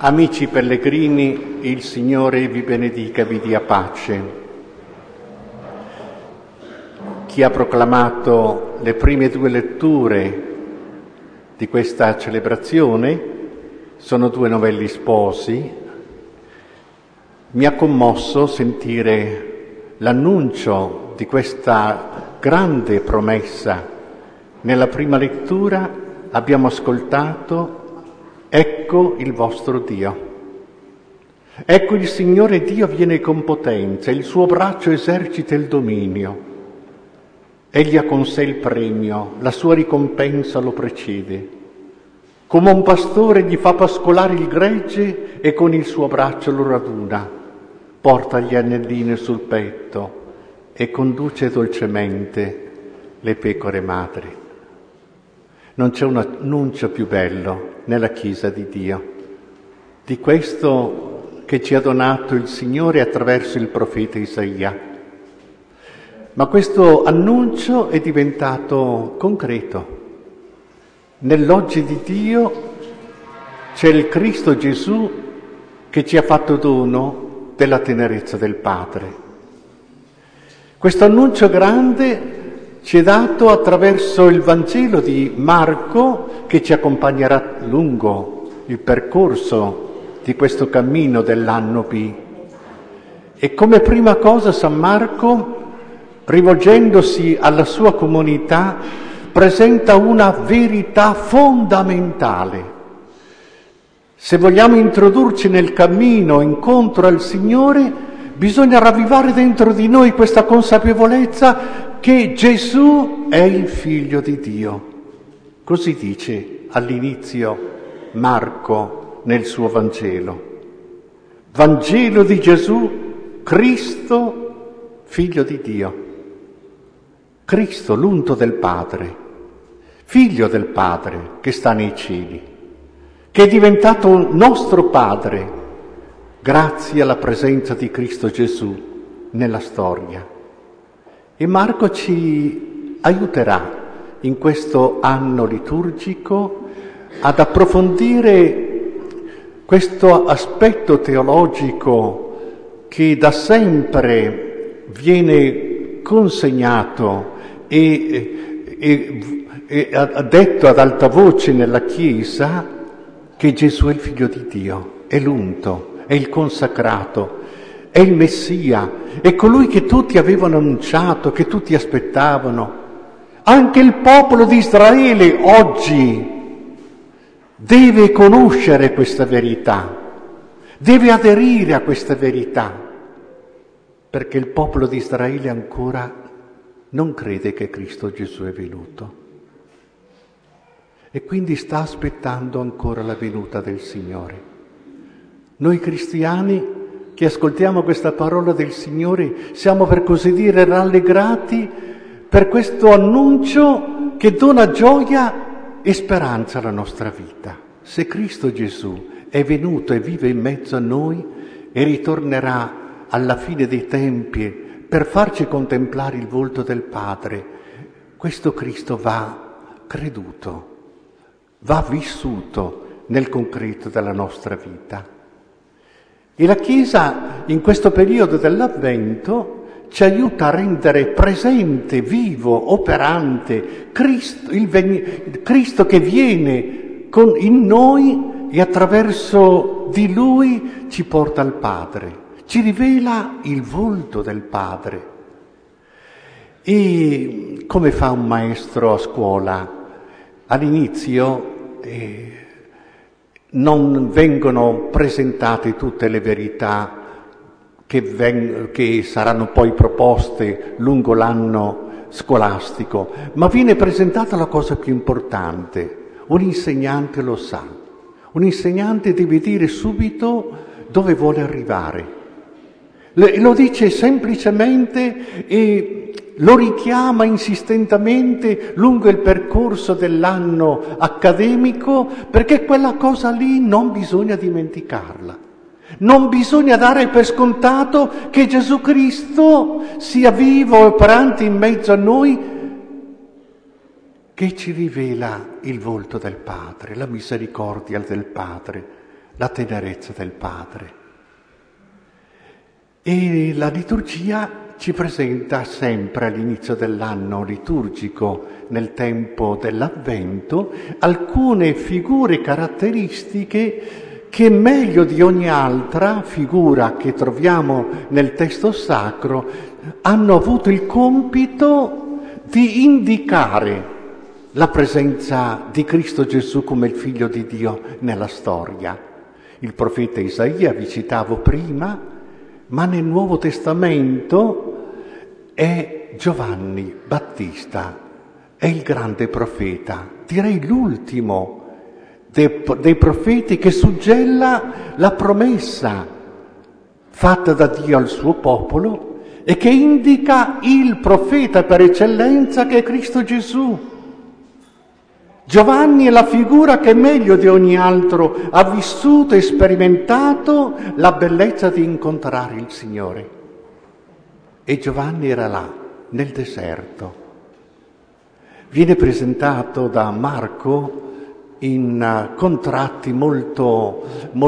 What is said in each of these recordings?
Amici pellegrini, il Signore vi benedica, vi dia pace. Chi ha proclamato le prime due letture di questa celebrazione sono due novelli sposi. Mi ha commosso sentire l'annuncio di questa grande promessa. Nella prima lettura abbiamo ascoltato: ecco il vostro Dio. Ecco il Signore Dio viene con potenza, il suo braccio esercita il dominio. Egli ha con sé il premio, la sua ricompensa lo precede. Come un pastore gli fa pascolare il gregge e con il suo braccio lo raduna, porta gli agnellini sul petto e conduce dolcemente le pecore madri. Non c'è un annuncio più bello nella Chiesa di Dio, di questo che ci ha donato il Signore attraverso il profeta Isaia. Ma questo annuncio è diventato concreto. Nell'oggi di Dio c'è il Cristo Gesù che ci ha fatto dono della tenerezza del Padre. Questo annuncio grande ci è dato attraverso il Vangelo di Marco, che ci accompagnerà lungo il percorso di questo cammino dell'anno B. E come prima cosa San Marco, rivolgendosi alla sua comunità, presenta una verità fondamentale. Se vogliamo introdurci nel cammino incontro al Signore, bisogna ravvivare dentro di noi questa consapevolezza che Gesù è il Figlio di Dio. Così dice all'inizio Marco nel suo Vangelo. Vangelo di Gesù, Cristo, Figlio di Dio. Cristo, l'unto del Padre, Figlio del Padre che sta nei cieli, che è diventato nostro Padre grazie alla presenza di Cristo Gesù nella storia. E Marco ci aiuterà in questo anno liturgico ad approfondire questo aspetto teologico che da sempre viene consegnato e ha detto ad alta voce nella Chiesa che Gesù è il Figlio di Dio, è l'unto, è il consacrato, è il Messia, è colui che tutti avevano annunciato, che tutti aspettavano. Anche il popolo di Israele oggi deve conoscere questa verità, deve aderire a questa verità, perché il popolo di Israele ancora non crede che Cristo Gesù è venuto e quindi sta aspettando ancora la venuta del Signore. Noi cristiani che ascoltiamo questa parola del Signore siamo, per così dire, rallegrati per questo annuncio che dona gioia e speranza alla nostra vita. Se Cristo Gesù è venuto e vive in mezzo a noi e ritornerà alla fine dei tempi per farci contemplare il volto del Padre, questo Cristo va creduto, va vissuto nel concreto della nostra vita. E la Chiesa in questo periodo dell'Avvento ci aiuta a rendere presente, vivo, operante Cristo, Cristo che viene in noi e attraverso di Lui ci porta al Padre, ci rivela il volto del Padre. E come fa un maestro a scuola? All'inizio non vengono presentate tutte le verità che saranno poi proposte lungo l'anno scolastico, ma viene presentata la cosa più importante. Un insegnante lo sa, un insegnante deve dire subito dove vuole arrivare. Lo dice semplicemente e lo richiama insistentemente lungo il percorso dell'anno accademico, perché quella cosa lì non bisogna dimenticarla. Non bisogna dare per scontato che Gesù Cristo sia vivo e operante in mezzo a noi, che ci rivela il volto del Padre, la misericordia del Padre, la tenerezza del Padre. E la liturgia ci presenta sempre all'inizio dell'anno liturgico, nel tempo dell'Avvento, alcune figure caratteristiche che meglio di ogni altra figura che troviamo nel testo sacro hanno avuto il compito di indicare la presenza di Cristo Gesù come il Figlio di Dio nella storia. Il profeta Isaia, vi citavo prima, ma nel Nuovo Testamento è Giovanni Battista, è il grande profeta, direi l'ultimo dei profeti che suggella la promessa fatta da Dio al suo popolo e che indica il profeta per eccellenza che è Cristo Gesù. Giovanni è la figura che meglio di ogni altro ha vissuto e sperimentato la bellezza di incontrare il Signore. E Giovanni era là, nel deserto. Viene presentato da Marco in contratti molto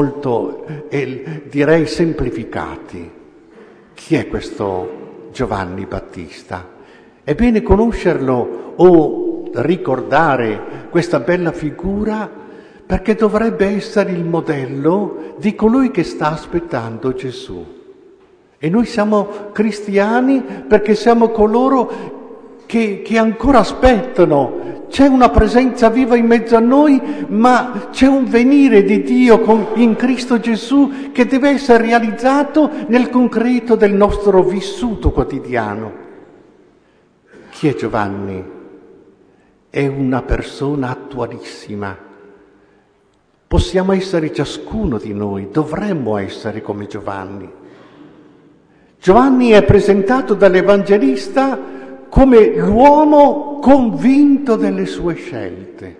direi semplificati. Chi è questo Giovanni Battista? È bene conoscerlo o ricordare questa bella figura perché dovrebbe essere il modello di colui che sta aspettando Gesù. E noi siamo cristiani perché siamo coloro che ancora aspettano. C'è una presenza viva in mezzo a noi, ma c'è un venire di Dio in Cristo Gesù che deve essere realizzato nel concreto del nostro vissuto quotidiano. Chi è Giovanni? È una persona attualissima. Possiamo essere ciascuno di noi, dovremmo essere come Giovanni. Giovanni è presentato dall'Evangelista come l'uomo convinto delle sue scelte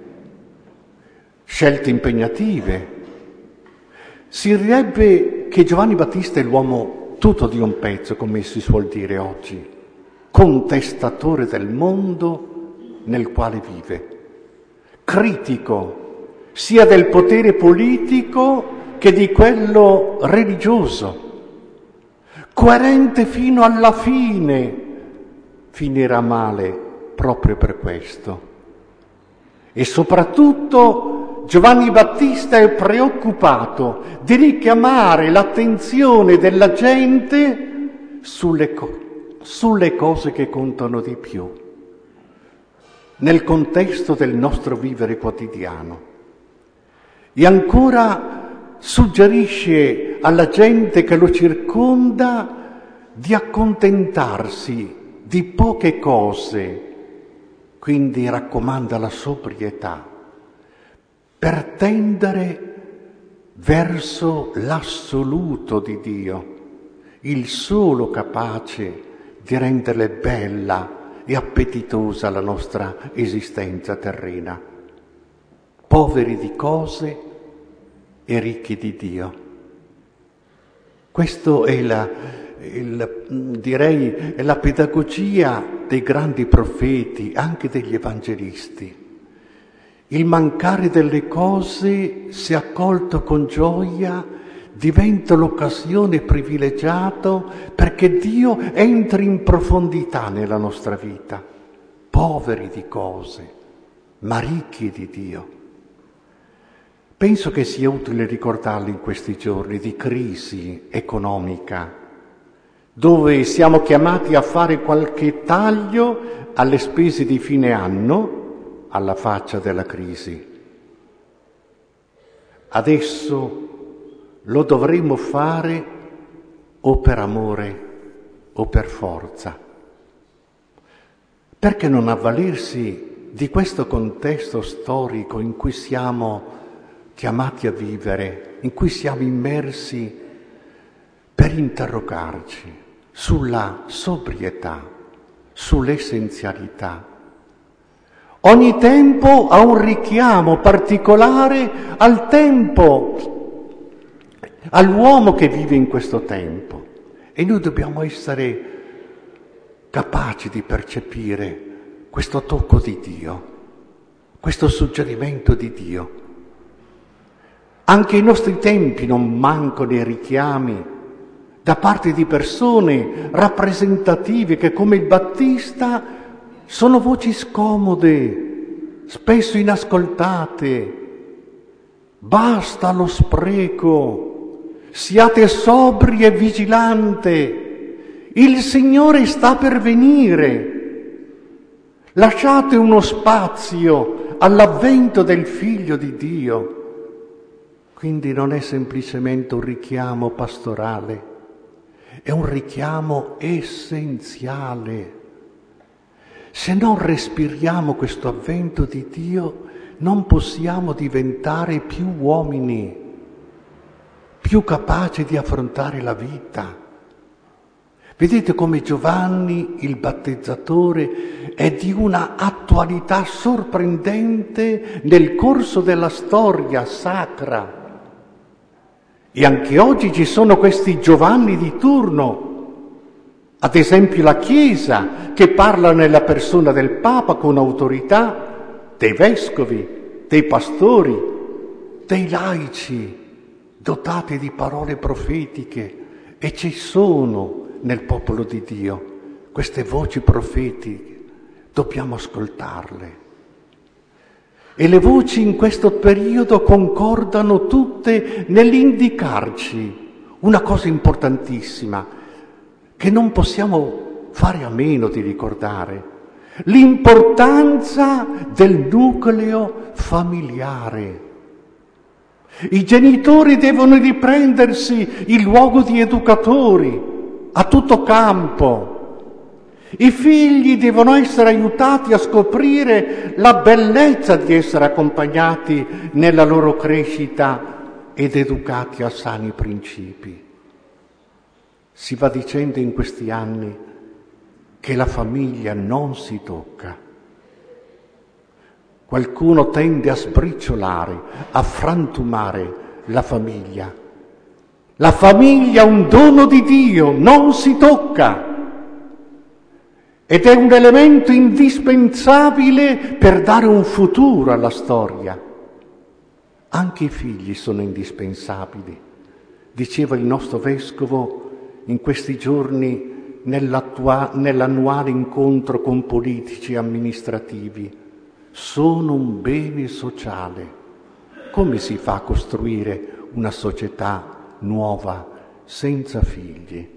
impegnative. Si direbbe che Giovanni Battista è l'uomo tutto di un pezzo, come si suol dire oggi, contestatore del mondo nel quale vive, critico sia del potere politico che di quello religioso, coerente fino alla fine, finirà male proprio per questo. E soprattutto Giovanni Battista è preoccupato di richiamare l'attenzione della gente sulle cose che contano di più, nel contesto del nostro vivere quotidiano. E ancora suggerisce alla gente che lo circonda di accontentarsi di poche cose, quindi raccomanda la sobrietà, per tendere verso l'assoluto di Dio, il solo capace di rendere bella e appetitosa la nostra esistenza terrena, poveri di cose e ricchi di Dio. Questo è direi la pedagogia dei grandi profeti, anche degli evangelisti. Il mancare delle cose, se accolto con gioia, diventa l'occasione privilegiata perché Dio entri in profondità nella nostra vita, poveri di cose, ma ricchi di Dio. Penso che sia utile ricordarlo in questi giorni di crisi economica, dove siamo chiamati a fare qualche taglio alle spese di fine anno alla faccia della crisi. Adesso lo dovremo fare o per amore o per forza. Perché non avvalersi di questo contesto storico in cui siamo chiamati a vivere, in cui siamo immersi, per interrogarci sulla sobrietà, sull'essenzialità. Ogni tempo ha un richiamo particolare al tempo, all'uomo che vive in questo tempo, e noi dobbiamo essere capaci di percepire questo tocco di Dio, questo suggerimento di Dio. Anche ai nostri tempi non mancano i richiami da parte di persone rappresentative che, come il Battista, sono voci scomode, spesso inascoltate. Basta lo spreco, siate sobri e vigilanti, il Signore sta per venire. Lasciate uno spazio all'avvento del Figlio di Dio. Quindi non è semplicemente un richiamo pastorale, è un richiamo essenziale. Se non respiriamo questo avvento di Dio, non possiamo diventare più uomini, più capaci di affrontare la vita. Vedete come Giovanni, il battezzatore, è di una attualità sorprendente nel corso della storia sacra. E anche oggi ci sono questi Giovanni di turno, ad esempio la Chiesa, che parla nella persona del Papa con autorità, dei vescovi, dei pastori, dei laici, dotati di parole profetiche. E ci sono nel popolo di Dio queste voci profetiche, dobbiamo ascoltarle. E le voci in questo periodo concordano tutte nell'indicarci una cosa importantissima che non possiamo fare a meno di ricordare: l'importanza del nucleo familiare. I genitori devono riprendersi il luogo di educatori a tutto campo. I figli devono essere aiutati a scoprire la bellezza di essere accompagnati nella loro crescita ed educati a sani principi. Si va dicendo in questi anni che la famiglia non si tocca. Qualcuno tende a sbriciolare, a frantumare la famiglia. La famiglia è un dono di Dio, non si tocca. Ed è un elemento indispensabile per dare un futuro alla storia. Anche i figli sono indispensabili. Diceva il nostro vescovo in questi giorni nell'annuale incontro con politici e amministrativi: sono un bene sociale. Come si fa a costruire una società nuova senza figli?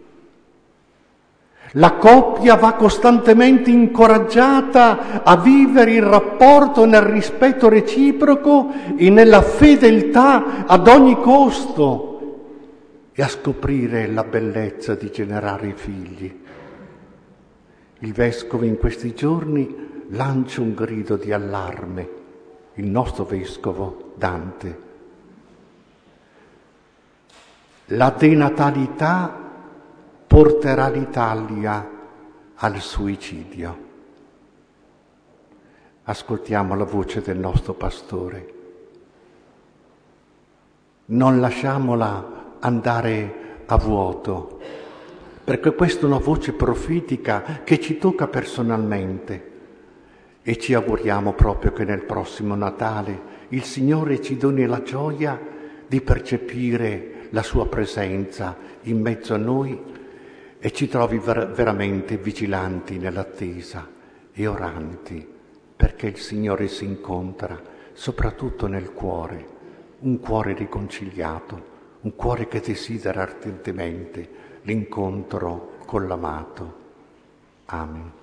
La coppia va costantemente incoraggiata a vivere il rapporto nel rispetto reciproco e nella fedeltà ad ogni costo e a scoprire la bellezza di generare figli. Il vescovo in questi giorni lancia un grido di allarme, il nostro vescovo Dante. La denatalità porterà l'Italia al suicidio. Ascoltiamo la voce del nostro pastore. Non lasciamola andare a vuoto, perché questa è una voce profetica che ci tocca personalmente e ci auguriamo proprio che nel prossimo Natale il Signore ci doni la gioia di percepire la sua presenza in mezzo a noi e ci trovi veramente vigilanti nell'attesa e oranti, perché il Signore si incontra soprattutto nel cuore, un cuore riconciliato, un cuore che desidera ardentemente l'incontro con l'amato. Amen.